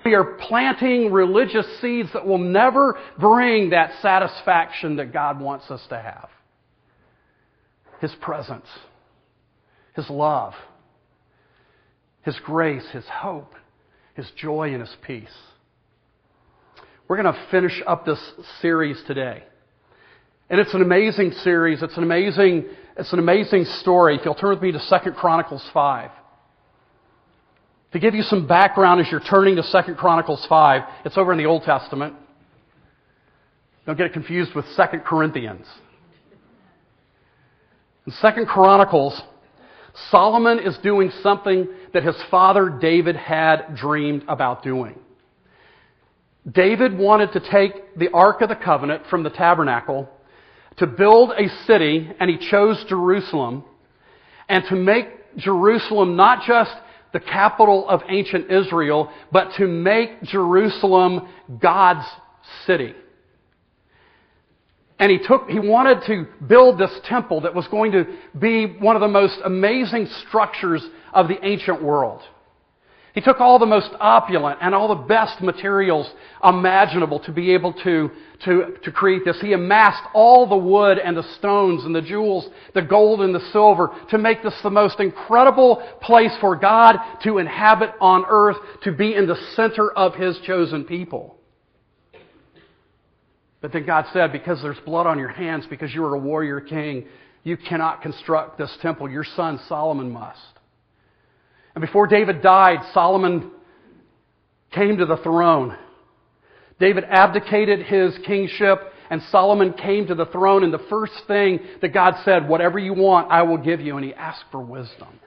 We are planting religious seeds that will never bring that satisfaction that God wants us to have. His presence, His love, His grace, His hope, His joy, and His peace. We're going to finish up this series today. And it's an amazing series. It's an amazing story. If you'll turn with me to 2 Chronicles 5. To give you some background as you're turning to 2 Chronicles 5, it's over in the Old Testament. Don't get it confused with 2 Corinthians. In 2 Chronicles, Solomon is doing something that his father David had dreamed about doing. David wanted to take the Ark of the Covenant from the tabernacle to build a city, and he chose Jerusalem, and to make Jerusalem not just the capital of ancient Israel, but to make Jerusalem God's city. And he wanted to build this temple that was going to be one of the most amazing structures of the ancient world. He took all the most opulent and all the best materials imaginable to be able to create this. He amassed all the wood and the stones and the jewels, the gold and the silver, to make this the most incredible place for God to inhabit on earth, to be in the center of His chosen people. But then God said, because there's blood on your hands, because you are a warrior king, you cannot construct this temple. Your son Solomon must. And before David died, Solomon came to the throne. David abdicated his kingship, and Solomon came to the throne, and the first thing that God said, whatever you want, I will give you. And he asked for wisdom.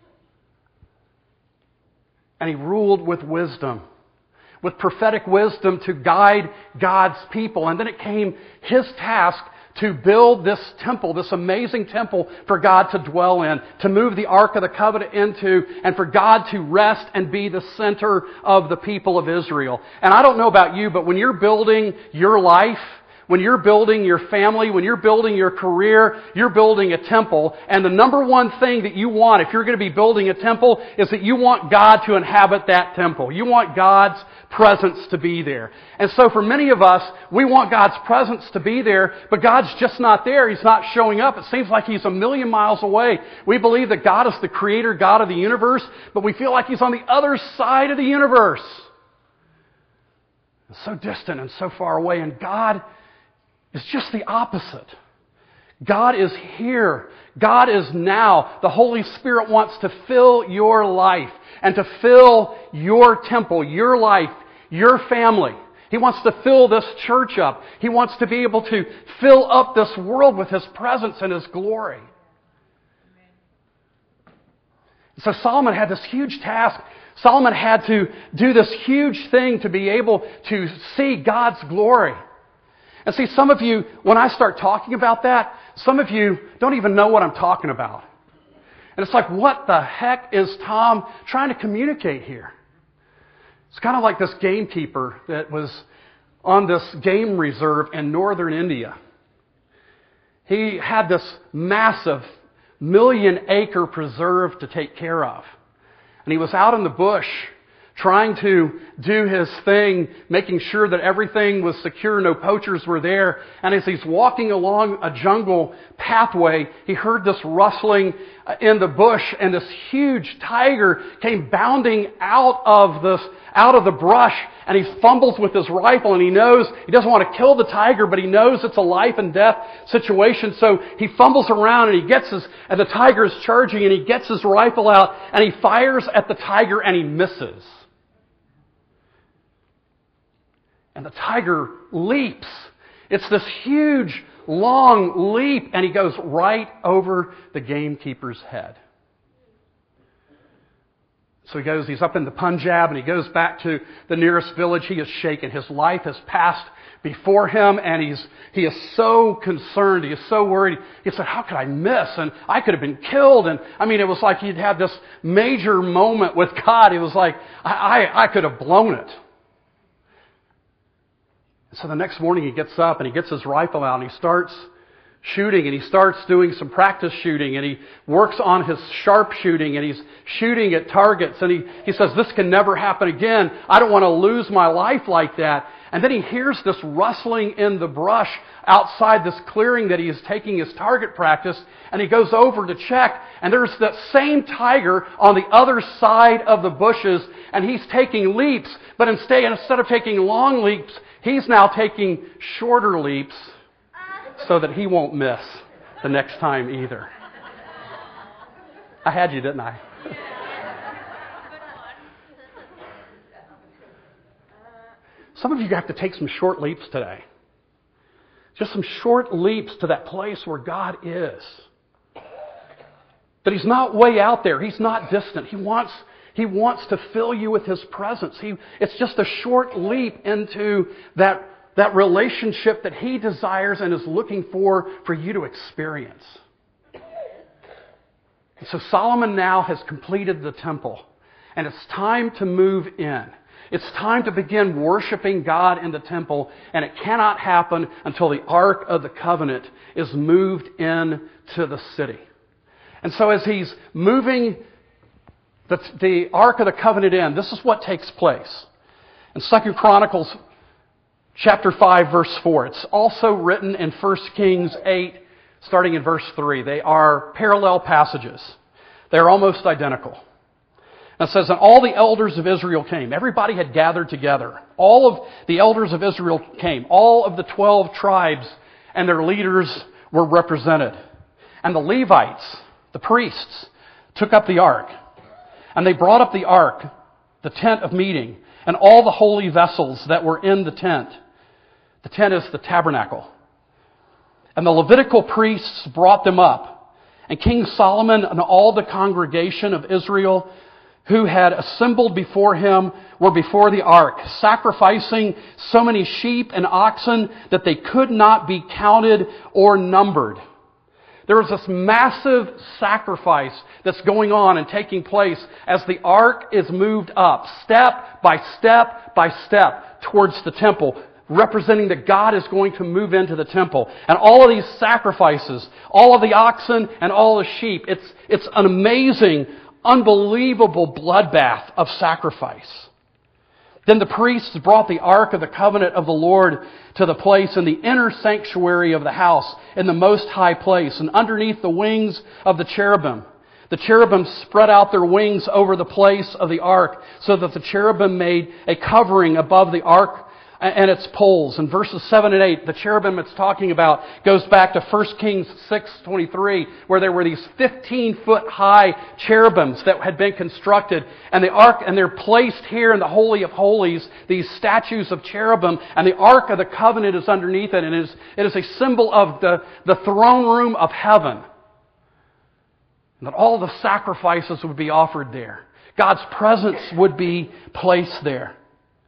And he ruled with wisdom, with prophetic wisdom to guide God's people. And then it came his task to build this temple, this amazing temple for God to dwell in, to move the Ark of the Covenant into, and for God to rest and be the center of the people of Israel. And I don't know about you, but when you're building your life, when you're building your family, when you're building your career, you're building a temple. And the number one thing that you want, if you're going to be building a temple, is that you want God to inhabit that temple. You want God's presence to be there. And so for many of us, we want God's presence to be there, but God's just not there. He's not showing up. It seems like He's a million miles away. We believe that God is the creator, God of the universe, but we feel like He's on the other side of the universe. It's so distant and so far away, and God is just the opposite. God is here. God is now. The Holy Spirit wants to fill your life and to fill your temple, your life, your family. He wants to fill this church up. He wants to be able to fill up this world with His presence and His glory. So Solomon had this huge task. Solomon had to do this huge thing to be able to see God's glory. And see, some of you, when I start talking about that, some of you don't even know what I'm talking about. And it's like, what the heck is Tom trying to communicate here? It's kind of like this gamekeeper that was on this game reserve in northern India. He had this massive 1,000,000-acre preserve to take care of. And he was out in the bush trying to do his thing, making sure that everything was secure, no poachers were there. And as he's walking along a jungle pathway, he heard this rustling in the bush, and this huge tiger came bounding out of the brush, and he fumbles with his rifle, and he knows he doesn't want to kill the tiger, but he knows it's a life and death situation. So he fumbles around, and and the tiger is charging, and he gets his rifle out, and he fires at the tiger, and he misses. And the tiger leaps. It's this huge, long leap, and he goes right over the gamekeeper's head. So he's up in the Punjab, and he goes back to the nearest village. He is shaken. His life has passed before him, and he is so concerned. He is so worried. He said, how could I miss? And I could have been killed. And I mean, it was like he'd had this major moment with God. It was like, I could have blown it. So the next morning he gets up and he gets his rifle out and he starts shooting, and he starts doing some practice shooting, and he works on his sharp shooting, and he's shooting at targets, and he says, this can never happen again. I don't want to lose my life like that. And then he hears this rustling in the brush outside this clearing that he is taking his target practice, and he goes over to check, and there's that same tiger on the other side of the bushes, and he's taking leaps, but instead of taking long leaps, he's now taking shorter leaps so that he won't miss the next time either. I had you, didn't I? Some of you have to take some short leaps today. Just some short leaps to that place where God is. But He's not way out there. He's not distant. He wants to fill you with His presence. It's just a short leap into that relationship that He desires and is looking for you to experience. And so Solomon now has completed the temple, and it's time to move in. It's time to begin worshiping God in the temple, and it cannot happen until the Ark of the Covenant is moved into the city. And so as he's moving the Ark of the Covenant in, this is what takes place. In 2 Chronicles chapter 5, verse 4, it's also written in 1 Kings 8, starting in verse 3. They are parallel passages. They're almost identical. And it says, and all the elders of Israel came. Everybody had gathered together. All of the elders of Israel came. All of the 12 tribes and their leaders were represented. And the Levites, the priests, took up the ark. And they brought up the ark, the tent of meeting, and all the holy vessels that were in the tent. The tent is the tabernacle. And the Levitical priests brought them up. And King Solomon and all the congregation of Israel who had assembled before him were before the ark, sacrificing so many sheep and oxen that they could not be counted or numbered. There was this massive sacrifice that's going on and taking place as the ark is moved up, step by step by step, towards the temple, representing that God is going to move into the temple. And all of these sacrifices, all of the oxen and all the sheep, it's an amazing, unbelievable bloodbath of sacrifice. Then the priests brought the Ark of the Covenant of the Lord to the place in the inner sanctuary of the house, in the most high place, and underneath the wings of the cherubim. The cherubim spread out their wings over the place of the Ark, so that the cherubim made a covering above the Ark and its poles. In verses 7 and 8, the cherubim it's talking about goes back to 1 Kings 6:23, where there were these 15-foot high cherubims that had been constructed, and the ark, and they're placed here in the Holy of Holies, these statues of cherubim, and the Ark of the Covenant is underneath it, and it is a symbol of the throne room of heaven. And that all the sacrifices would be offered there. God's presence would be placed there.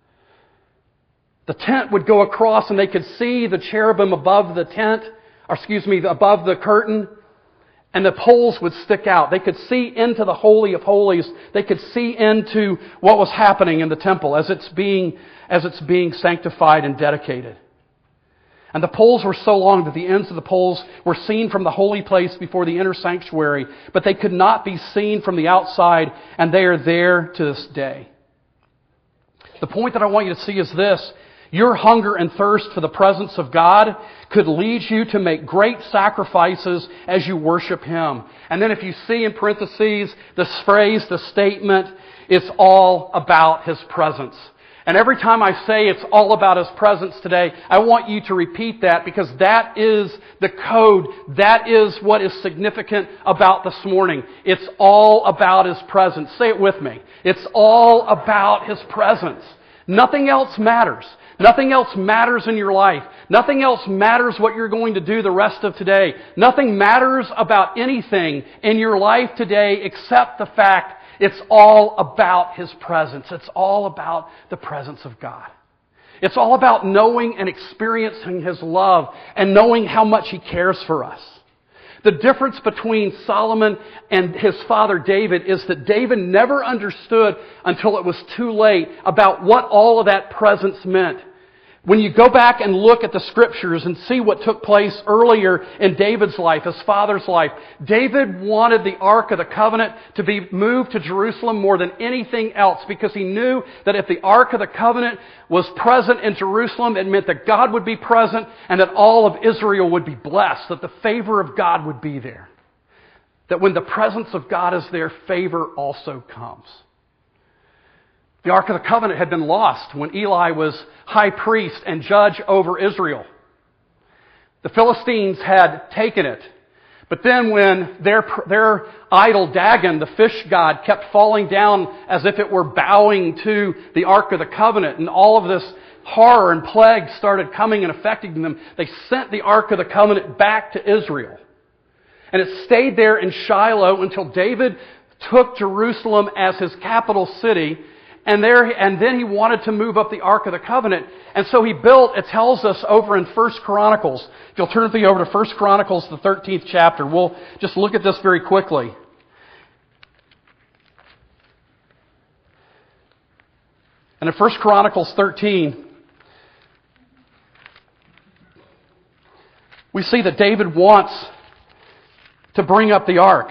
The tent would go across and they could see the cherubim above the tent, above the curtain, and the poles would stick out. They could see into the Holy of Holies. They could see into what was happening in the temple as it's being sanctified and dedicated. And the poles were so long that the ends of the poles were seen from the holy place before the inner sanctuary, but they could not be seen from the outside, and they are there to this day. The point that I want you to see is this. Your hunger and thirst for the presence of God could lead you to make great sacrifices as you worship Him. And then if you see in parentheses this phrase, the statement, it's all about His presence. And every time I say it's all about His presence today, I want you to repeat that, because that is the code. That is what is significant about this morning. It's all about His presence. Say it with me. It's all about His presence. Nothing else matters. Nothing else matters in your life. Nothing else matters what you're going to do the rest of today. Nothing matters about anything in your life today except the fact it's all about His presence. It's all about the presence of God. It's all about knowing and experiencing His love and knowing how much He cares for us. The difference between Solomon and his father David is that David never understood until it was too late about what all of that presence meant. When you go back and look at the Scriptures and see what took place earlier in David's life, his father's life, David wanted the Ark of the Covenant to be moved to Jerusalem more than anything else because he knew that if the Ark of the Covenant was present in Jerusalem, it meant that God would be present and that all of Israel would be blessed, that the favor of God would be there. That when the presence of God is there, favor also comes. The Ark of the Covenant had been lost when Eli was high priest and judge over Israel. The Philistines had taken it. But then when their idol Dagon, the fish god, kept falling down as if it were bowing to the Ark of the Covenant, and all of this horror and plague started coming and affecting them, they sent the Ark of the Covenant back to Israel. And it stayed there in Shiloh until David took Jerusalem as his capital city. And then he wanted to move up the Ark of the Covenant. And so he built, it tells us over in 1 Chronicles. If you'll turn with me over to 1 Chronicles, the 13th chapter. We'll just look at this very quickly. And in 1 Chronicles 13, we see that David wants to bring up the Ark.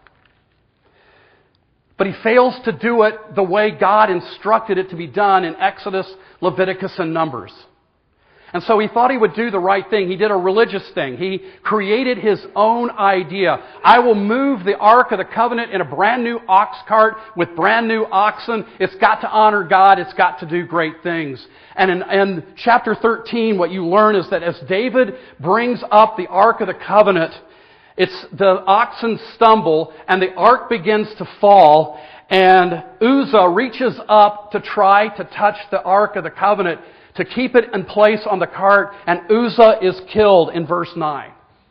But he fails to do it the way God instructed it to be done in Exodus, Leviticus, and Numbers. And so he thought he would do the right thing. He did a religious thing. He created his own idea. I will move the Ark of the Covenant in a brand new ox cart with brand new oxen. It's got to honor God. It's got to do great things. And in chapter 13, what you learn is that as David brings up the Ark of the Covenant, the oxen stumble and the ark begins to fall, and Uzzah reaches up to try to touch the Ark of the Covenant to keep it in place on the cart, and Uzzah is killed in verse 9.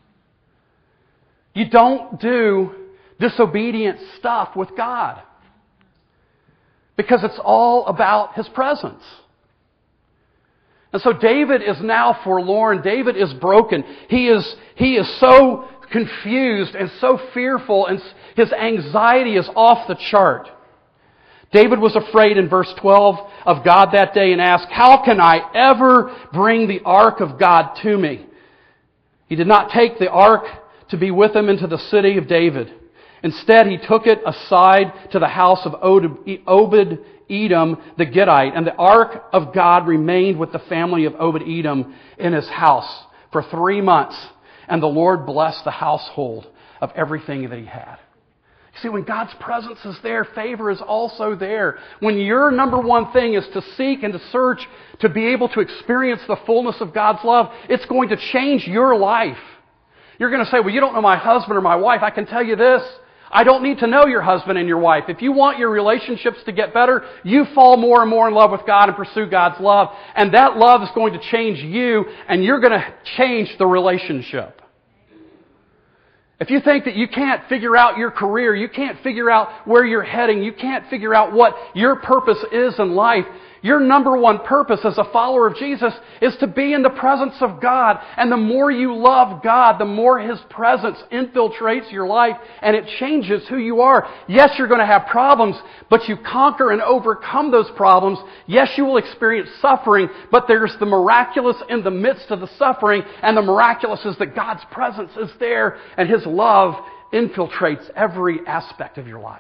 You don't do disobedient stuff with God because it's all about His presence. And so David is now forlorn. David is broken. He is so confused and so fearful, and his anxiety is off the chart. David was afraid in verse 12 of God that day and asked, "How can I ever bring the ark of God to me?" He did not take the ark to be with him into the city of David. Instead, he took it aside to the house of Obed-Edom the Gittite, and the ark of God remained with the family of Obed-Edom in his house for 3 months. And the Lord blessed the household of everything that he had. You see, when God's presence is there, favor is also there. When your number one thing is to seek and to search to be able to experience the fullness of God's love, it's going to change your life. You're going to say, "Well, you don't know my husband or my wife." I can tell you this. I don't need to know your husband and your wife. If you want your relationships to get better, you fall more and more in love with God and pursue God's love. And that love is going to change you, and you're going to change the relationship. If you think that you can't figure out your career, you can't figure out where you're heading, you can't figure out what your purpose is in life, your number one purpose as a follower of Jesus is to be in the presence of God. And the more you love God, the more His presence infiltrates your life and it changes who you are. Yes, you're going to have problems, but you conquer and overcome those problems. Yes, you will experience suffering, but there's the miraculous in the midst of the suffering, and the miraculous is that God's presence is there and His love infiltrates every aspect of your life.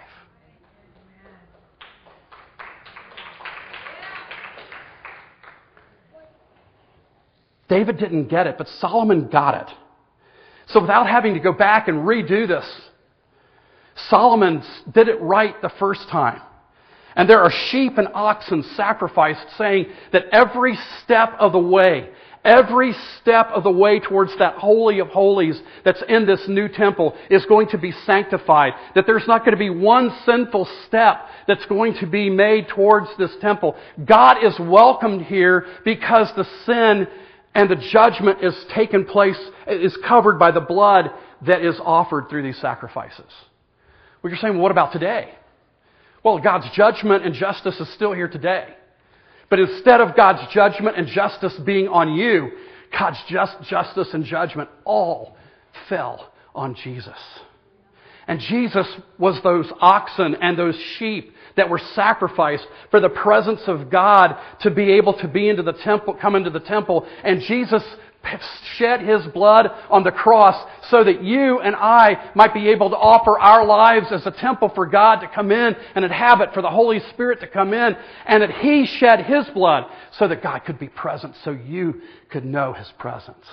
David didn't get it, but Solomon got it. So without having to go back and redo this, Solomon did it right the first time. And there are sheep and oxen sacrificed, saying that every step of the way towards that Holy of Holies that's in this new temple is going to be sanctified. That there's not going to be one sinful step that's going to be made towards this temple. God is welcomed here because the sin and the judgment is taken place, is covered by the blood that is offered through these sacrifices. Well, you're saying, well, what about today? Well, God's judgment and justice is still here today. But instead of God's judgment and justice being on you, God's justice and judgment all fell on Jesus. And Jesus was those oxen and those sheep that were sacrificed for the presence of God to be able to be into the temple, come into the temple. And Jesus shed His blood on the cross so that you and I might be able to offer our lives as a temple for God to come in and inhabit, for the Holy Spirit to come in, and that He shed His blood so that God could be present, so you could know His presence.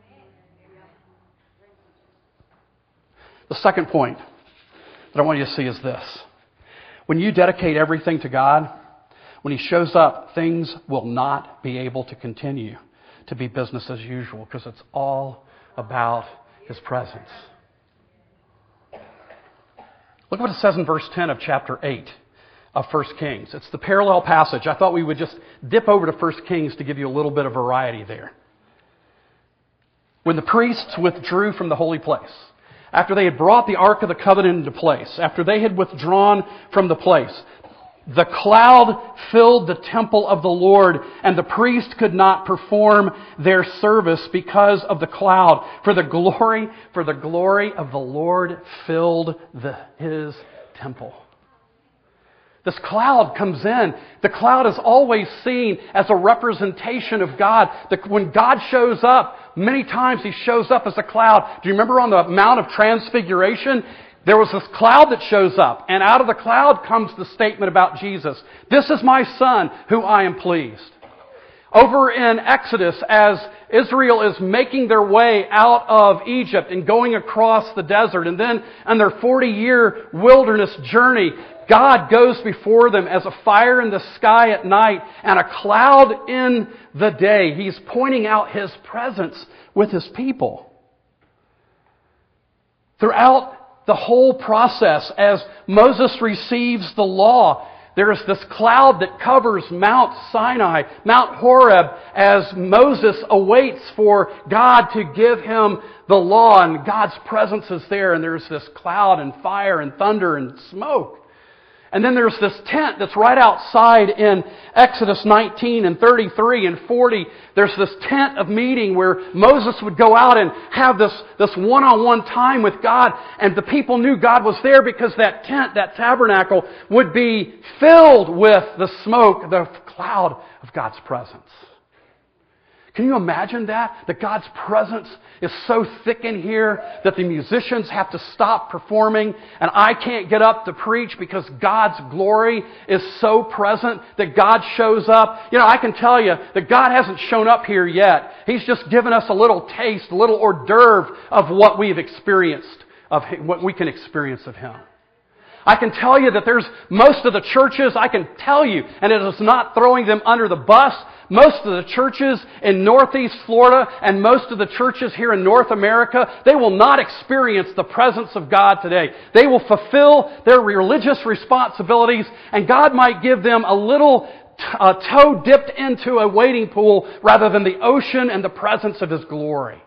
The second point that I want you to see is this. When you dedicate everything to God, when He shows up, things will not be able to continue to be business as usual, because it's all about His presence. Look what it says in verse 10 of chapter 8 of 1 Kings. It's the parallel passage. I thought we would just dip over to 1 Kings to give you a little bit of variety there. When the priests withdrew from the holy place, after they had brought the Ark of the Covenant into place, after they had withdrawn from the place, the cloud filled the temple of the Lord, and the priest could not perform their service because of the cloud. For the glory of the Lord filled His temple. This cloud comes in. The cloud is always seen as a representation of God. When God shows up, many times He shows up as a cloud. Do you remember on the Mount of Transfiguration? There was this cloud that shows up, and out of the cloud comes the statement about Jesus. This is my Son, who I am pleased. Over in Exodus, as Israel is making their way out of Egypt and going across the desert, and then on their 40-year wilderness journey, God goes before them as a fire in the sky at night and a cloud in the day. He's pointing out His presence with His people. Throughout the whole process, as Moses receives the law, there is this cloud that covers Mount Sinai, Mount Horeb, as Moses awaits for God to give him the law, and God's presence is there, and there's this cloud and fire and thunder and smoke. And then there's this tent that's right outside in Exodus 19 and 33 and 40. There's this tent of meeting where Moses would go out and have this one-on-one time with God. And the people knew God was there because that tent, that tabernacle, would be filled with the smoke, the cloud of God's presence. Can you imagine that? That God's presence is so thick in here that the musicians have to stop performing and I can't get up to preach because God's glory is so present that God shows up. You know, I can tell you that God hasn't shown up here yet. He's just given us a little taste, a little hors d'oeuvre of what we've experienced, of what we can experience of Him. I can tell you that there's most of the churches, I can tell you, and it is not throwing them under the bus, most of the churches in Northeast Florida and most of the churches here in North America, they will not experience the presence of God today. They will fulfill their religious responsibilities, and God might give them a little toe dipped into a wading pool rather than the ocean and the presence of His glory.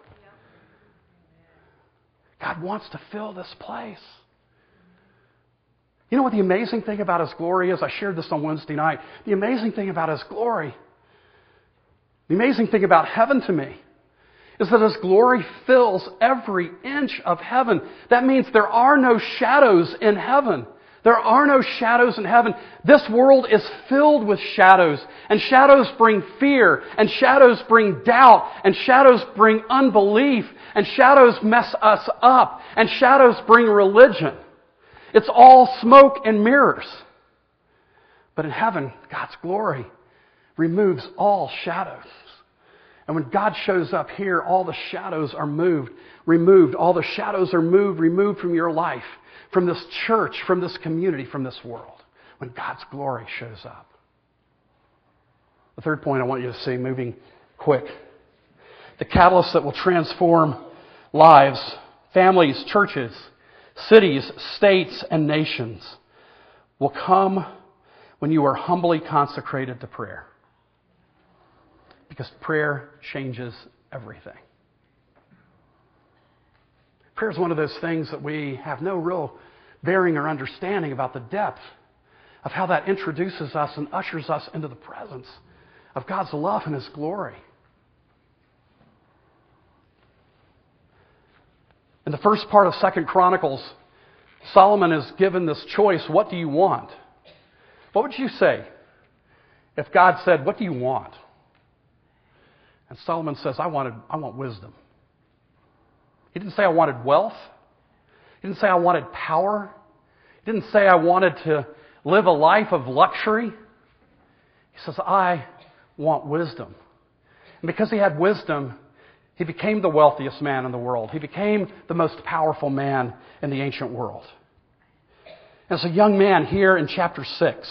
God wants to fill this place. You know what the amazing thing about His glory is? I shared this on Wednesday night. The amazing thing about His glory, the amazing thing about heaven to me, is that His glory fills every inch of heaven. That means there are no shadows in heaven. There are no shadows in heaven. This world is filled with shadows. And shadows bring fear. And shadows bring doubt. And shadows bring unbelief. And shadows mess us up. And shadows bring religion. It's all smoke and mirrors. But in heaven, God's glory removes all shadows. And when God shows up here, all the shadows are removed. All the shadows are removed from your life, from this church, from this community, from this world. When God's glory shows up. The third point I want you to see, moving quick. The catalyst that will transform lives, families, churches, cities, states, and nations will come when you are humbly consecrated to prayer. Because prayer changes everything. Prayer is one of those things that we have no real bearing or understanding about the depth of how that introduces us and ushers us into the presence of God's love and His glory. In the first part of 2 Chronicles, Solomon is given this choice, what do you want? What would you say if God said, what do you want? And Solomon says, I want wisdom. He didn't say I wanted wealth. He didn't say I wanted power. He didn't say I wanted to live a life of luxury. He says, I want wisdom. And because he had wisdom, he became the wealthiest man in the world. He became the most powerful man in the ancient world. As a young man here in chapter 6,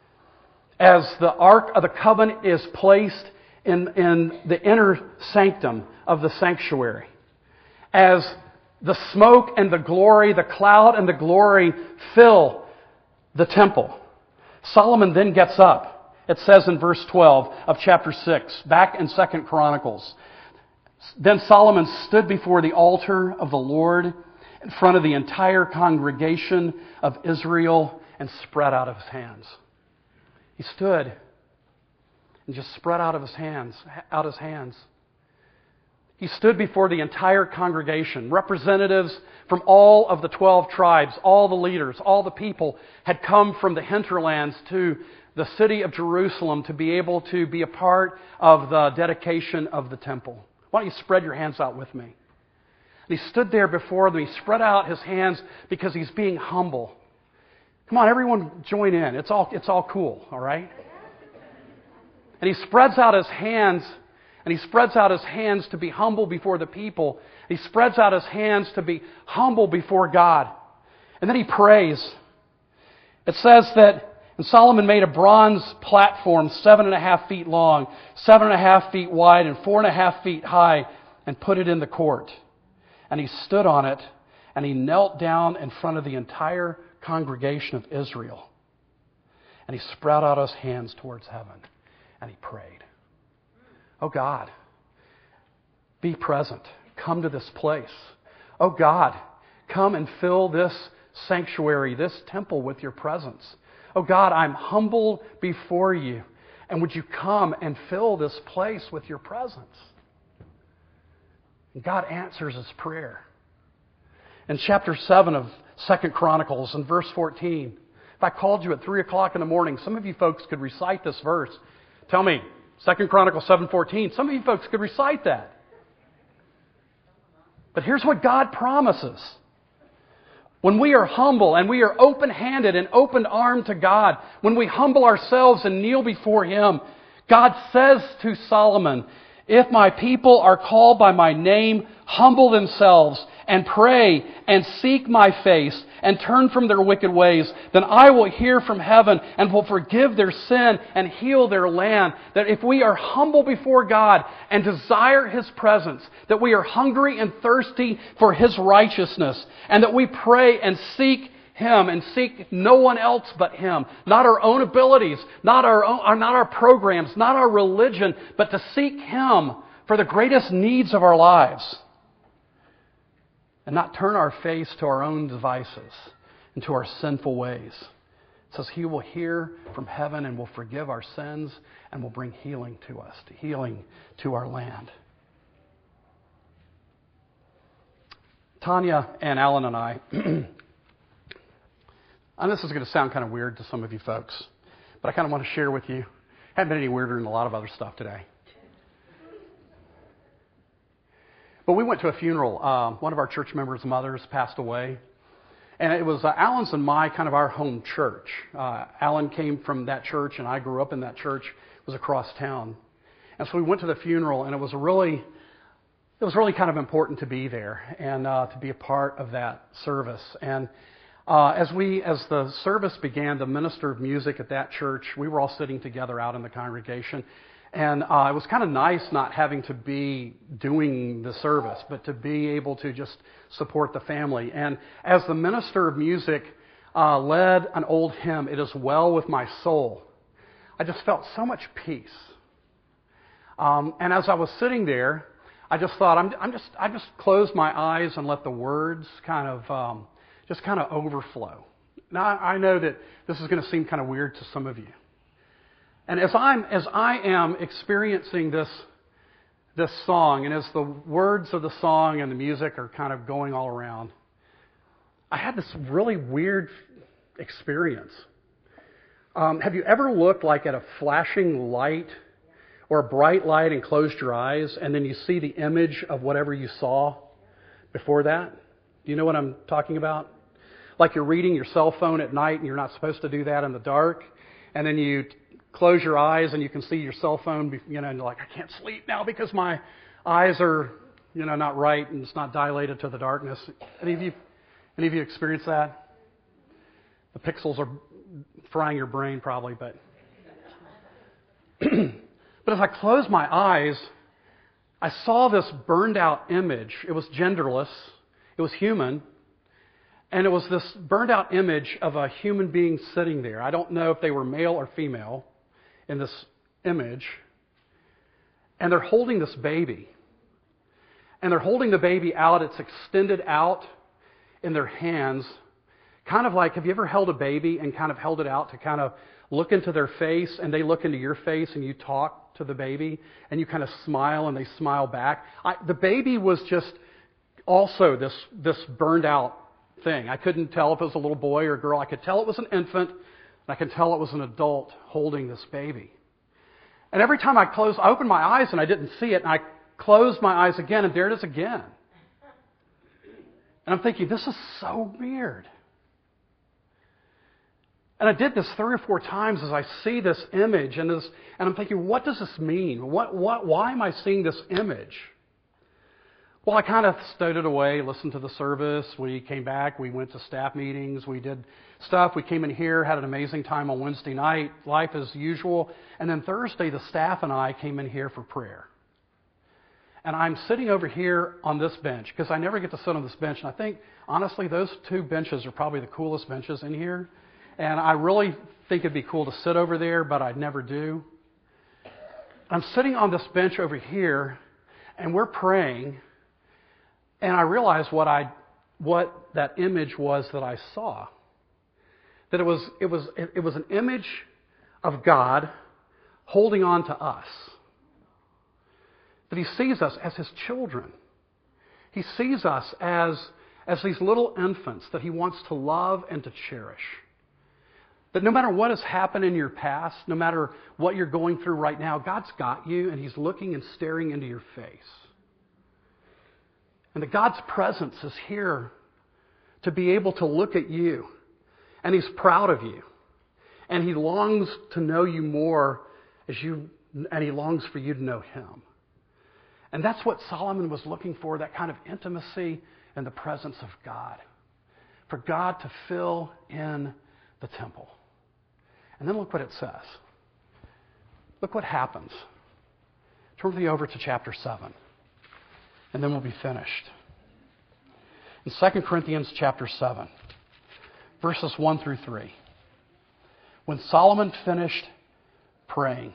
as the Ark of the Covenant is placed in the inner sanctum of the sanctuary, as the smoke and the glory, the cloud and the glory fill the temple, Solomon then gets up. It says in verse 12 of chapter 6, back in 2 Chronicles, then Solomon stood before the altar of the Lord in front of the entire congregation of Israel and spread out his hands. He stood and just spread out his hands. He stood before the entire congregation. Representatives from all of the 12 tribes, all the leaders, all the people had come from the hinterlands to the city of Jerusalem to be able to be a part of the dedication of the temple. Why don't you spread your hands out with me? And he stood there before them. He spread out his hands because he's being humble. Come on, everyone join in. It's all cool, all right? And he spreads out his hands, and he spreads out his hands to be humble before the people. He spreads out his hands to be humble before God. And then he prays. It says that and Solomon made a bronze platform 7.5 feet long, 7.5 feet wide, and 4.5 feet high, and put it in the court. And he stood on it, and he knelt down in front of the entire congregation of Israel. And he spread out his hands towards heaven, and he prayed. Oh God, be present. Come to this place. Oh God, come and fill this sanctuary, this temple with your presence. Oh God, I'm humble before you. And would you come and fill this place with your presence? And God answers his prayer. In chapter 7 of 2 Chronicles, in verse 14, if I called you at 3 o'clock in the morning, some of you folks could recite this verse. Tell me, 2 Chronicles 7:14, some of you folks could recite that. But here's what God promises. When we are humble and we are open-handed and open-armed to God, when we humble ourselves and kneel before Him, God says to Solomon, if my people are called by my name, humble themselves and pray and seek my face and turn from their wicked ways, then I will hear from heaven and will forgive their sin and heal their land. That if we are humble before God and desire His presence, that we are hungry and thirsty for His righteousness, and that we pray and seek Him and seek no one else but Him. Not our own abilities, not our programs, not our religion, but to seek Him for the greatest needs of our lives. And not turn our face to our own devices and to our sinful ways. It says He will hear from heaven and will forgive our sins and will bring healing to us, healing to our land. Tanya and Alan and I, and this is going to sound kind of weird to some of you folks, but I kind of want to share with you. Haven't been any weirder than a lot of other stuff today. But we went to a funeral. One of our church members' mothers passed away. And it was Alan's and my kind of our home church. Alan came from that church, and I grew up in that church. It was across town. And so we went to the funeral, and it was really kind of important to be there and to be a part of that service. And as the service began, the minister of music at that church, we were all sitting together out in the congregation. And it was kind of nice not having to be doing the service, but to be able to just support the family. And as the minister of music led an old hymn, "It Is Well With My Soul," I just felt so much peace. And as I was sitting there, I just thought, I just closed my eyes and let the words kind of overflow. Now I know that this is going to seem kind of weird to some of you. And as I am experiencing this song, and as the words of the song and the music are kind of going all around, I had this really weird experience. Have you ever looked like at a flashing light or a bright light and closed your eyes, and then you see the image of whatever you saw before that? Do you know what I'm talking about? Like you're reading your cell phone at night, and you're not supposed to do that in the dark, and then you close your eyes and you can see your cell phone, and you're like, I can't sleep now because my eyes are, not right, and it's not dilated to the darkness. Any of you experience that? The pixels are frying your brain probably, but but as I closed my eyes, I saw this burned out image. It was genderless. It was human. And it was this burned out image of a human being sitting there. I don't know if they were male or female in this image. And they're holding this baby. And they're holding the baby out. It's extended out in their hands. Kind of like, have you ever held a baby and kind of held it out to kind of look into their face, and they look into your face and you talk to the baby and you kind of smile and they smile back? The baby was just also this burned out thing. I couldn't tell if it was a little boy or a girl. I could tell it was an infant, and I could tell it was an adult holding this baby. And every time I opened my eyes and I didn't see it, and I closed my eyes again, and there it is again. And I'm thinking, this is so weird. And I did this 3 or 4 times as I see this image, and I'm thinking, what does this mean? Why am I seeing this image? Well, I kind of stowed it away, listened to the service. We came back. We went to staff meetings. We did stuff. We came in here, had an amazing time on Wednesday night, life as usual. And then Thursday, the staff and I came in here for prayer. And I'm sitting over here on this bench, because I never get to sit on this bench. And I think, honestly, those 2 benches are probably the coolest benches in here. And I really think it'd be cool to sit over there, but I never do. I'm sitting on this bench over here, and we're praying. And I realized what that image was that I saw. That it was an image of God holding on to us. That He sees us as His children. He sees us as these little infants that He wants to love and to cherish. That no matter what has happened in your past, no matter what you're going through right now, God's got you, and He's looking and staring into your face. And that God's presence is here to be able to look at you. And He's proud of you. And He longs to know you more and He longs for you to know Him. And that's what Solomon was looking for, that kind of intimacy and the presence of God. For God to fill in the temple. And then look what it says. Look what happens. Turn with me over to chapter 7. And then we'll be finished. In 2 Corinthians chapter 7, verses 1 through 3. When Solomon finished praying,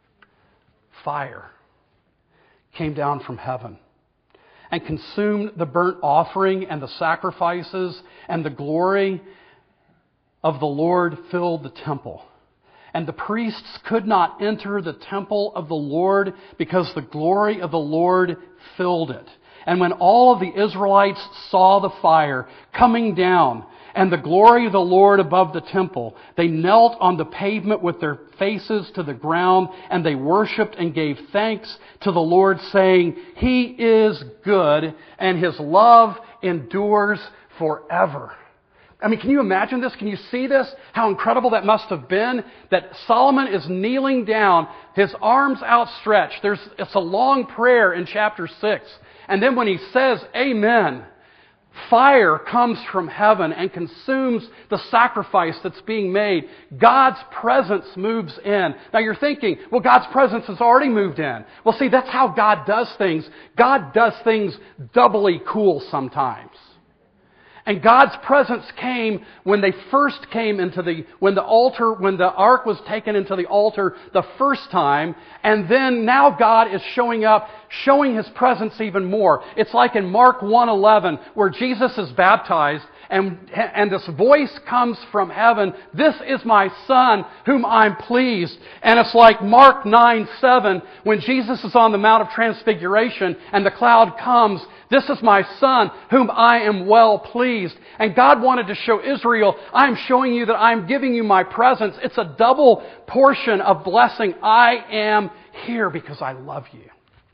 fire came down from heaven and consumed the burnt offering and the sacrifices, and the glory of the Lord filled the temple. And the priests could not enter the temple of the Lord because the glory of the Lord filled it. And when all of the Israelites saw the fire coming down and the glory of the Lord above the temple, they knelt on the pavement with their faces to the ground, and they worshipped and gave thanks to the Lord, saying, He is good, and His love endures forever. I mean, can you imagine this? Can you see this? How incredible that must have been. That Solomon is kneeling down, his arms outstretched. It's a long prayer in chapter 6. And then when he says, Amen, fire comes from heaven and consumes the sacrifice that's being made. God's presence moves in. Now you're thinking, well, God's presence has already moved in. Well, see, that's how God does things. God does things doubly cool sometimes. And God's presence came when they first came when the ark was taken into the altar the first time. And then now God is showing up, showing His presence even more. It's like in Mark 1:11, where Jesus is baptized, and this voice comes from heaven, This is my Son, whom I'm pleased. And it's like Mark 9:7, when Jesus is on the Mount of Transfiguration, and the cloud comes, This is my Son, whom I am well pleased. And God wanted to show Israel, I'm showing you that I'm giving you my presence. It's a double portion of blessing. I am here because I love you.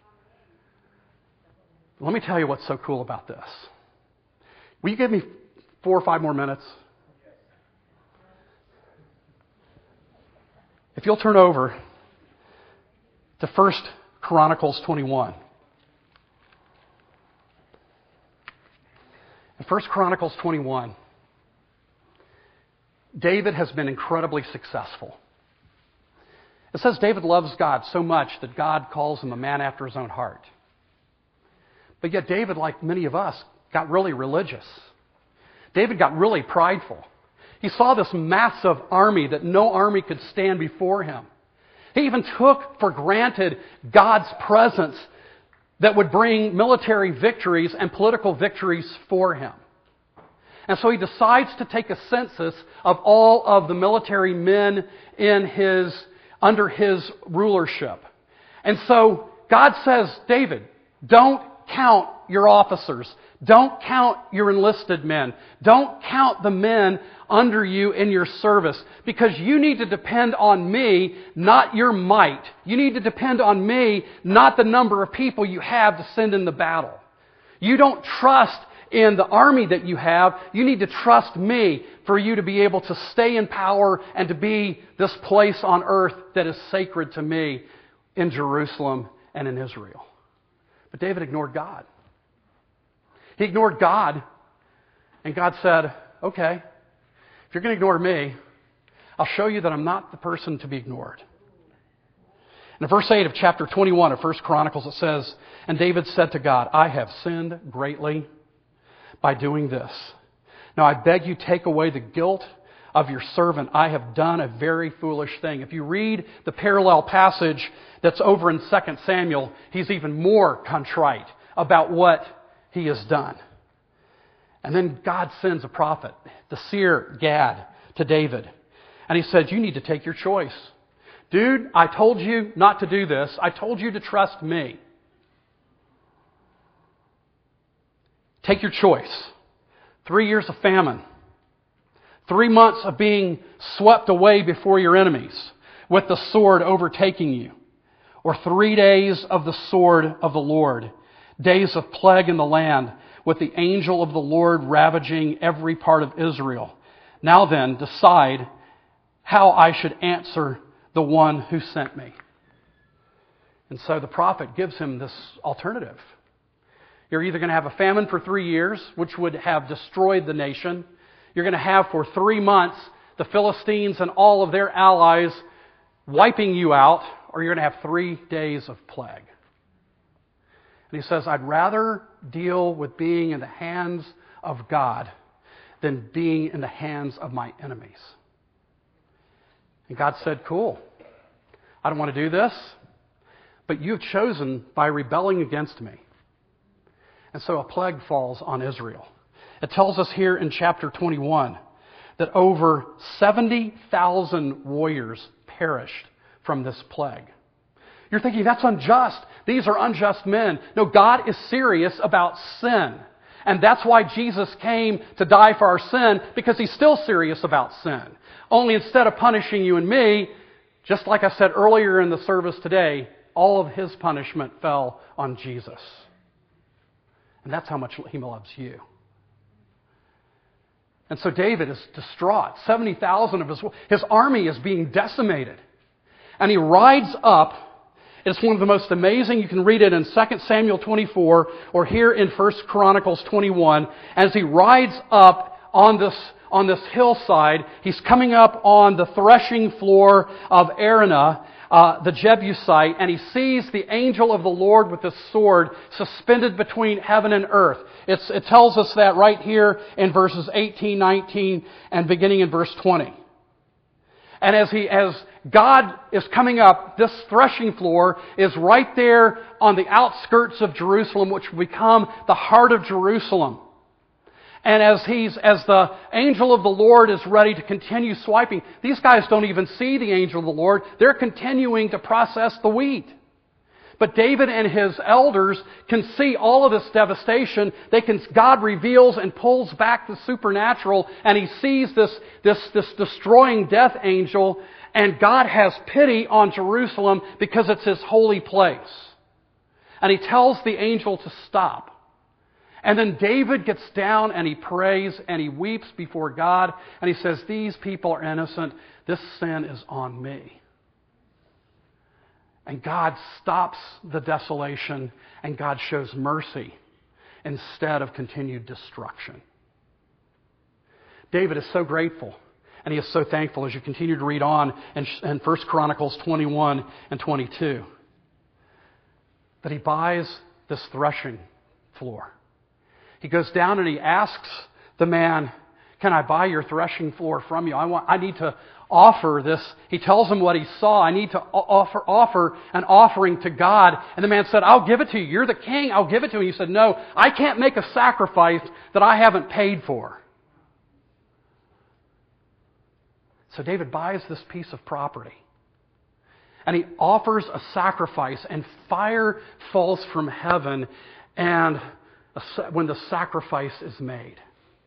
Let me tell you what's so cool about this. Will you give me 4 or 5 more minutes? If you'll turn over to 1 Chronicles 21. In 1 Chronicles 21, David has been incredibly successful. It says David loves God so much that God calls him a man after his own heart. But yet David, like many of us, got really religious. David got really prideful. He saw this massive army that no army could stand before him. He even took for granted God's presence that would bring military victories and political victories for him. And so he decides to take a census of all of the military men under his rulership. And so God says, David, don't count your officers. Don't count your enlisted men. Don't count the men under you in your service, because you need to depend on me, not your might. You need to depend on me, not the number of people you have to send in the battle. You don't trust in the army that you have. You need to trust me for you to be able to stay in power and to be this place on earth that is sacred to me in Jerusalem and in Israel. But David ignored God. He ignored God, and God said, okay, if you're going to ignore me, I'll show you that I'm not the person to be ignored. In verse 8 of chapter 21 of 1 Chronicles, it says, and David said to God, I have sinned greatly by doing this. Now I beg you, take away the guilt of your servant. I have done a very foolish thing. If you read the parallel passage that's over in 2 Samuel, he's even more contrite about what he has done. And then God sends a prophet, the seer Gad, to David. And he said, you need to take your choice. Dude, I told you not to do this. I told you to trust me. Take your choice. 3 years of famine. 3 months of being swept away before your enemies with the sword overtaking you. Or 3 days of the sword of the Lord. Days of plague in the land, with the angel of the Lord ravaging every part of Israel. Now then, decide how I should answer the one who sent me. And so the prophet gives him this alternative. You're either going to have a famine for 3 years, which would have destroyed the nation. You're going to have for 3 months the Philistines and all of their allies wiping you out, or you're going to have 3 days of plague. And he says, I'd rather deal with being in the hands of God than being in the hands of my enemies. And God said, cool. I don't want to do this, but you've chosen by rebelling against me. And so a plague falls on Israel. It tells us here in chapter 21 that over 70,000 warriors perished from this plague. You're thinking, that's unjust. These are unjust men. No, God is serious about sin. And that's why Jesus came to die for our sin, because He's still serious about sin. Only instead of punishing you and me, just like I said earlier in the service today, all of His punishment fell on Jesus. And that's how much He loves you. And so David is distraught. 70,000 of his army is being decimated. And he rides up. It's one of the most amazing. You can read it in 2 Samuel 24 or here in 1 Chronicles 21. As he rides up on this hillside, he's coming up on the threshing floor of Araunah, the Jebusite, and he sees the angel of the Lord with his sword suspended between heaven and earth. It tells us that right here in verses 18, 19, and beginning in verse 20. And as God is coming up, this threshing floor is right there on the outskirts of Jerusalem, which will become the heart of Jerusalem. And as the angel of the Lord is ready to continue swiping, these guys don't even see the angel of the Lord. They're continuing to process the wheat. But David and his elders can see all of this devastation. God reveals and pulls back the supernatural, and he sees this destroying death angel, and God has pity on Jerusalem because it's his holy place. And he tells the angel to stop. And then David gets down and he prays and he weeps before God, and he says, these people are innocent. This sin is on me. And God stops the desolation, and God shows mercy instead of continued destruction. David is so grateful, and he is so thankful as you continue to read on in 1 Chronicles 21 and 22, that he buys this threshing floor. He goes down and he asks the man, can I buy your threshing floor from you? I need to offer this. He tells him what he saw. I need to offer an offering to God. And the man said, I'll give it to you. You're the king. I'll give it to you. He said, no, I can't make a sacrifice that I haven't paid for. So David buys this piece of property. And he offers a sacrifice, and fire falls from heaven and when the sacrifice is made.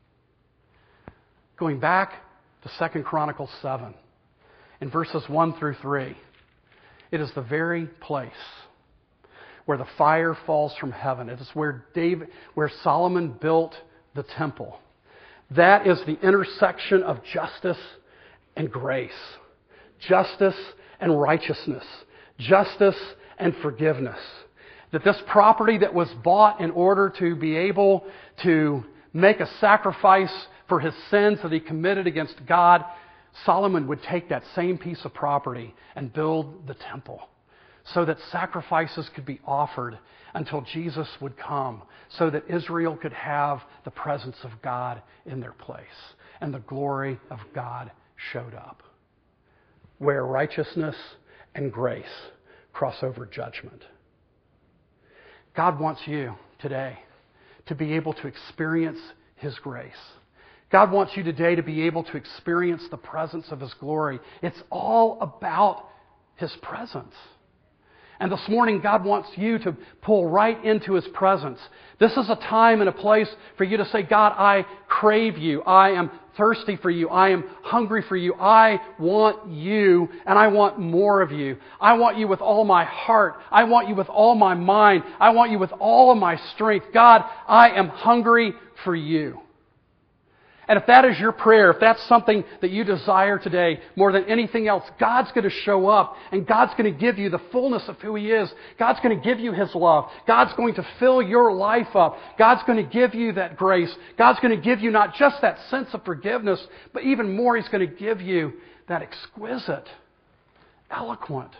Going back to 2 Chronicles 7, in verses 1 through 3, it is the very place where the fire falls from heaven. It is where Solomon built the temple. That is the intersection of justice and grace, justice and righteousness, justice and forgiveness. That this property that was bought in order to be able to make a sacrifice for his sins that he committed against God, Solomon would take that same piece of property and build the temple so that sacrifices could be offered until Jesus would come, so that Israel could have the presence of God in their place and the glory of God showed up, where righteousness and grace cross over judgment. God wants you today to be able to experience His grace. God wants you today to be able to experience the presence of His glory. It's all about His presence. And this morning, God wants you to pull right into His presence. This is a time and a place for you to say, God, I crave you. I am thirsty for you. I am hungry for you. I want you, and I want more of you. I want you with all my heart. I want you with all my mind. I want you with all of my strength. God, I am hungry for you. And if that is your prayer, if that's something that you desire today more than anything else, God's going to show up and God's going to give you the fullness of who He is. God's going to give you His love. God's going to fill your life up. God's going to give you that grace. God's going to give you not just that sense of forgiveness, but even more, He's going to give you that exquisite, eloquent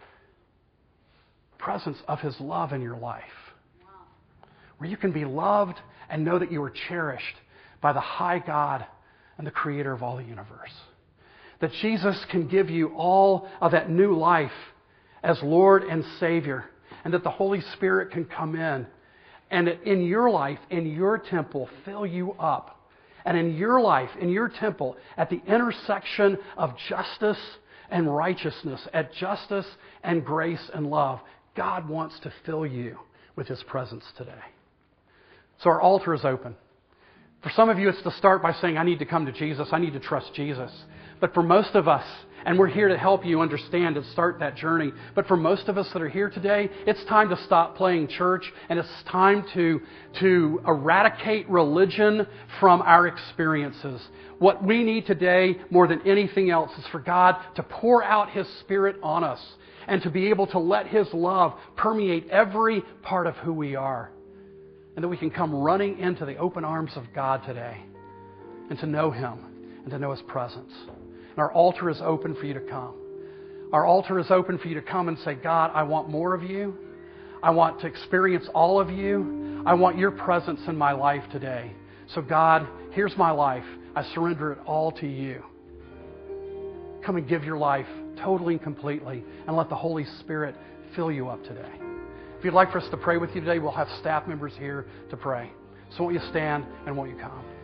presence of His love in your life. Where you can be loved and know that you are cherished by the high God and the Creator of all the universe. That Jesus can give you all of that new life as Lord and Savior, and that the Holy Spirit can come in and in your life, in your temple, fill you up. And in your life, in your temple, at the intersection of justice and righteousness, at justice and grace and love, God wants to fill you with His presence today. So our altar is open. For some of you, it's to start by saying, I need to come to Jesus. I need to trust Jesus. But for most of us, and we're here to help you understand and start that journey, but for most of us that are here today, it's time to stop playing church, and it's time to eradicate religion from our experiences. What we need today, more than anything else, is for God to pour out His Spirit on us and to be able to let His love permeate every part of who we are. And that we can come running into the open arms of God today and to know Him and to know His presence. And our altar is open for you to come. Our altar is open for you to come and say, God, I want more of you. I want to experience all of you. I want your presence in my life today. So God, here's my life. I surrender it all to you. Come and give your life totally and completely, and let the Holy Spirit fill you up today. If you'd like for us to pray with you today, we'll have staff members here to pray. So won't you stand and won't you come?